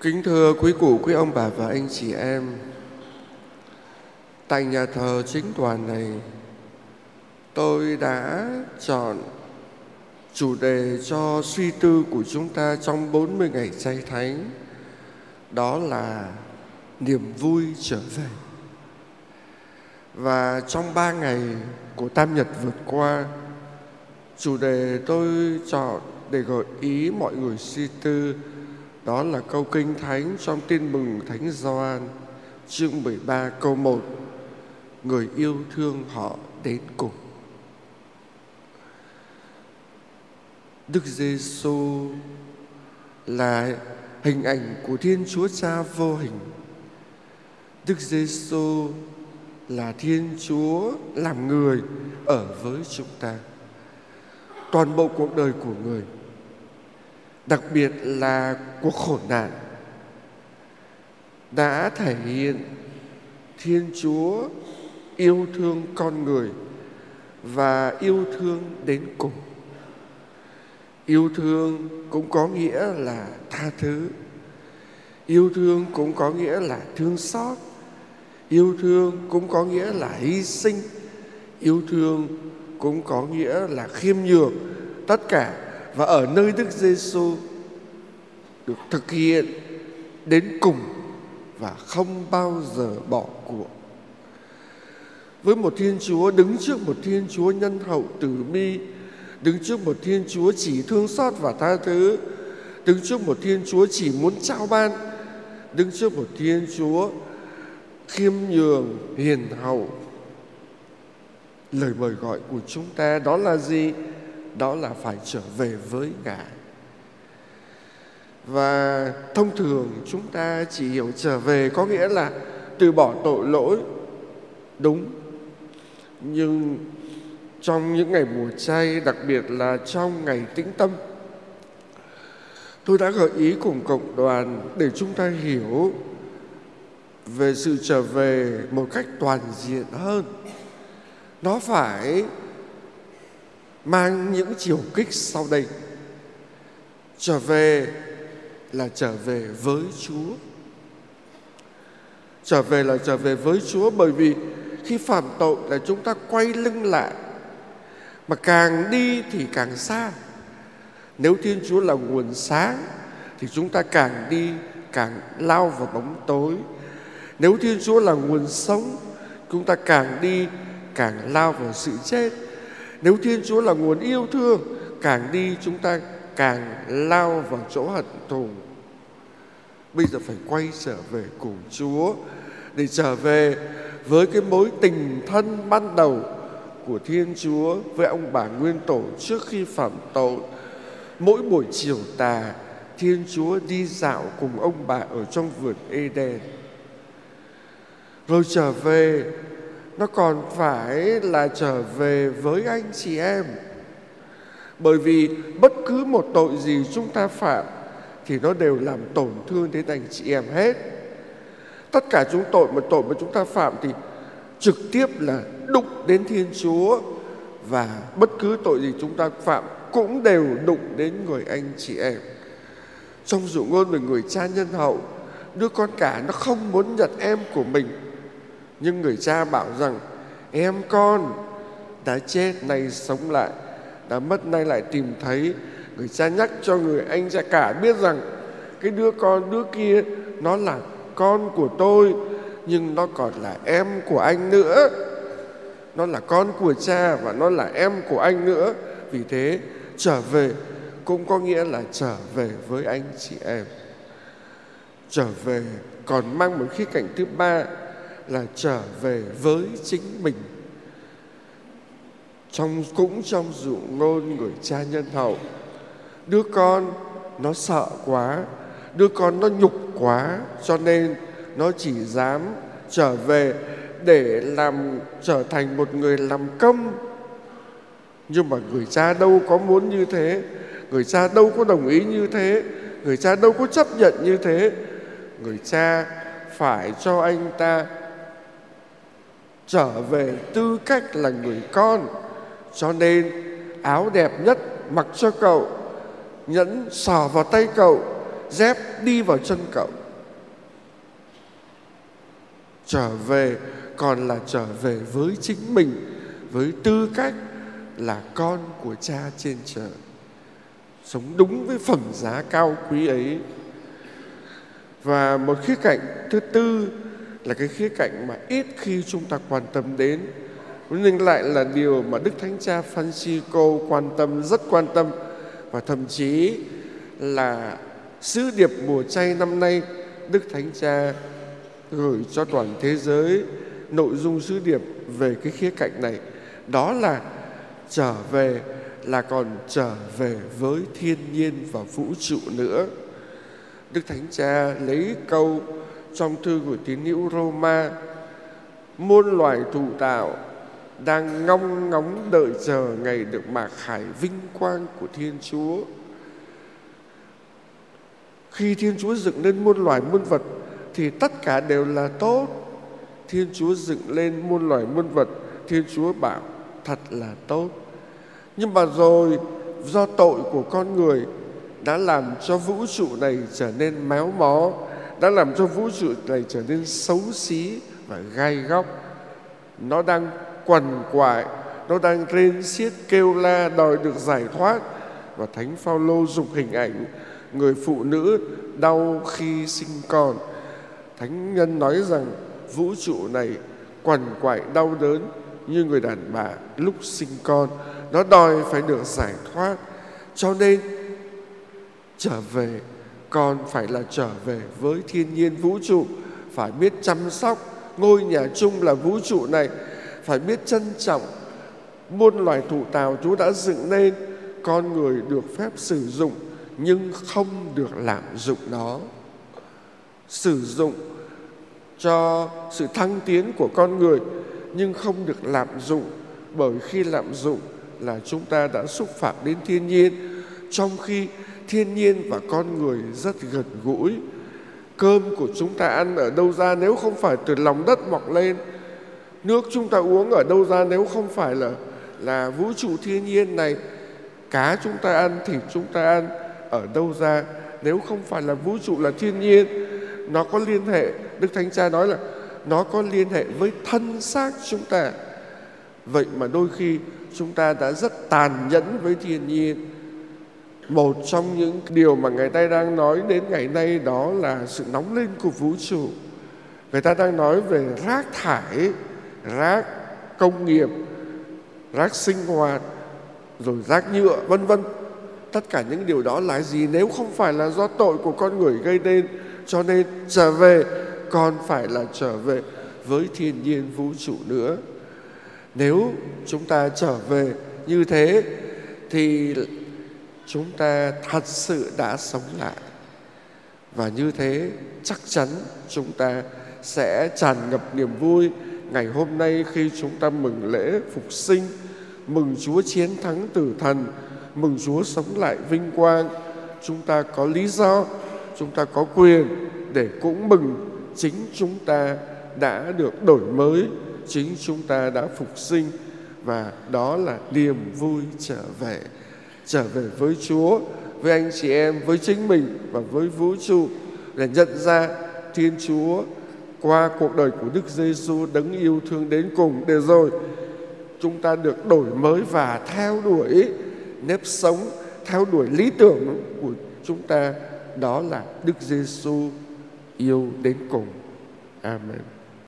Kính thưa quý cụ, quý ông bà và anh chị em, tại nhà thờ chính đoàn này, tôi đã chọn chủ đề cho suy tư của chúng ta trong 40 ngày chay thánh, đó là niềm vui trở về. Và trong 3 ngày của Tam Nhật vượt qua, chủ đề tôi chọn để gợi ý mọi người suy tư đó là câu Kinh Thánh trong Tin mừng Thánh Gioan chương 13 câu 1: Người yêu thương họ đến cùng. Đức Giêsu là hình ảnh của Thiên Chúa Cha vô hình. Đức Giêsu là Thiên Chúa làm người ở với chúng ta. Toàn bộ cuộc đời của người, đặc biệt là cuộc khổ nạn, đã thể hiện Thiên Chúa yêu thương con người và yêu thương đến cùng. Yêu thương cũng có nghĩa là tha thứ. Yêu thương cũng có nghĩa là thương xót. Yêu thương cũng có nghĩa là hy sinh. Yêu thương cũng có nghĩa là khiêm nhường. Tất cả và ở nơi Đức Giêsu được thực hiện đến cùng và không bao giờ bỏ cuộc. Với một Thiên Chúa, đứng trước một Thiên Chúa nhân hậu từ bi, đứng trước một Thiên Chúa chỉ thương xót và tha thứ, đứng trước một Thiên Chúa chỉ muốn trao ban, đứng trước một Thiên Chúa khiêm nhường, hiền hậu, lời mời gọi của chúng ta đó là gì? Đó là phải trở về với Ngài. Và thông thường chúng ta chỉ hiểu trở về có nghĩa là từ bỏ tội lỗi. Đúng. Nhưng trong những ngày mùa chay, đặc biệt là trong ngày tĩnh tâm, tôi đã gợi ý cùng cộng đoàn để chúng ta hiểu về sự trở về một cách toàn diện hơn. Nó phải mang những chiều kích sau đây. Trở về là trở về với Chúa. Trở về là trở về với Chúa, bởi vì khi phạm tội là chúng ta quay lưng lại, mà càng đi thì càng xa. Nếu Thiên Chúa là nguồn sáng thì chúng ta càng đi càng lao vào bóng tối. Nếu Thiên Chúa là nguồn sống, chúng ta càng đi càng lao vào sự chết. Nếu Thiên Chúa là nguồn yêu thương, càng đi chúng ta càng lao vào chỗ hận thù. Bây giờ phải quay trở về cùng Chúa, để trở về với cái mối tình thân ban đầu của Thiên Chúa với ông bà nguyên tổ trước khi phạm tội. Mỗi buổi chiều tà, Thiên Chúa đi dạo cùng ông bà ở trong vườn Eden. Rồi trở về, nó còn phải là trở về với anh chị em. Bởi vì bất cứ một tội gì chúng ta phạm thì nó đều làm tổn thương đến anh chị em hết. Tất cả chúng tội mà chúng ta phạm thì trực tiếp là đụng đến Thiên Chúa. Và bất cứ tội gì chúng ta phạm cũng đều đụng đến người anh chị em. Trong dụ ngôn về người cha nhân hậu, đứa con cả nó không muốn nhận em của mình, nhưng người cha bảo rằng em con đã chết nay sống lại, đã mất nay lại tìm thấy. Người cha nhắc cho người anh cha cả biết rằng cái đứa kia nó là con của tôi, nhưng nó còn là em của anh nữa. Nó là con của cha và nó là em của anh nữa. Vì thế trở về cũng có nghĩa là trở về với anh chị em. Trở về còn mang một khía cạnh thứ ba là trở về với chính mình. Cũng trong dụ ngôn người cha nhân hậu, đứa con nó sợ quá, đứa con nó nhục quá, cho nên nó chỉ dám trở về để trở thành một người làm công. Nhưng mà người cha đâu có muốn như thế, người cha đâu có đồng ý như thế, người cha đâu có chấp nhận như thế. Người cha phải cho anh ta trở về tư cách là người con. Cho nên áo đẹp nhất mặc cho cậu, nhẫn sò vào tay cậu, dép đi vào chân cậu. Trở về còn là trở về với chính mình, với tư cách là con của Cha trên trời, sống đúng với phẩm giá cao quý ấy. Và một khía cạnh thứ tư là cái khía cạnh mà ít khi chúng ta quan tâm đến, nhưng lại là điều mà Đức Thánh Cha Francisco quan tâm, rất quan tâm. Và thậm chí là sứ điệp mùa chay năm nay, Đức Thánh Cha gửi cho toàn thế giới nội dung sứ điệp về cái khía cạnh này. Đó là trở về là còn trở về với thiên nhiên và vũ trụ nữa. Đức Thánh Cha lấy câu trong thư của tín hữu Roma: muôn loài thụ tạo đang ngóng ngóng đợi chờ ngày được mạc khải vinh quang của Thiên Chúa. Khi Thiên Chúa dựng lên muôn loài muôn vật thì tất cả đều là tốt. Thiên Chúa dựng lên muôn loài muôn vật, Thiên Chúa bảo thật là tốt. Nhưng mà rồi do tội của con người đã làm cho vũ trụ này trở nên méo mó, đã làm cho vũ trụ này trở nên xấu xí và gai góc. Nó đang quằn quại, nó đang rên xiết kêu la đòi được giải thoát. Và Thánh Phaolô dùng hình ảnh người phụ nữ đau khi sinh con. Thánh nhân nói rằng vũ trụ này quằn quại đau đớn như người đàn bà lúc sinh con, nó đòi phải được giải thoát. Cho nên trở về còn phải là trở về với thiên nhiên vũ trụ, phải biết chăm sóc ngôi nhà chung là vũ trụ này, phải biết trân trọng muôn loài thụ tạo Chúa đã dựng nên. Con người được phép sử dụng nhưng không được lạm dụng nó. Sử dụng cho sự thăng tiến của con người nhưng không được lạm dụng, bởi khi lạm dụng là chúng ta đã xúc phạm đến thiên nhiên, trong khi thiên nhiên và con người rất gần gũi. Cơm của chúng ta ăn ở đâu ra nếu không phải từ lòng đất mọc lên? Nước chúng ta uống ở đâu ra nếu không phải là vũ trụ thiên nhiên này? Cá chúng ta ăn, thịt chúng ta ăn ở đâu ra nếu không phải là vũ trụ, là thiên nhiên? Nó có liên hệ, Đức Thánh Cha nói là nó có liên hệ với thân xác chúng ta. Vậy mà đôi khi chúng ta đã rất tàn nhẫn với thiên nhiên. Một trong những điều mà người ta đang nói đến ngày nay đó là sự nóng lên của vũ trụ. Người ta đang nói về rác thải, rác công nghiệp, rác sinh hoạt, rồi rác nhựa, vân vân. Tất cả những điều đó là gì nếu không phải là do tội của con người gây nên? Cho nên trở về còn phải là trở về với thiên nhiên vũ trụ nữa. Nếu chúng ta trở về như thế thì chúng ta thật sự đã sống lại. Và như thế chắc chắn chúng ta sẽ tràn ngập niềm vui ngày hôm nay khi chúng ta mừng lễ phục sinh, mừng Chúa chiến thắng tử thần, mừng Chúa sống lại vinh quang. Chúng ta có lý do, chúng ta có quyền để cũng mừng chính chúng ta đã được đổi mới, chính chúng ta đã phục sinh. Và đó là niềm vui trở về với Chúa, với anh chị em, với chính mình và với vũ trụ, để nhận ra Thiên Chúa qua cuộc đời của Đức Giêsu đấng yêu thương đến cùng, để rồi chúng ta được đổi mới và theo đuổi nếp sống, theo đuổi lý tưởng của chúng ta, đó là Đức Giêsu yêu đến cùng. Amen.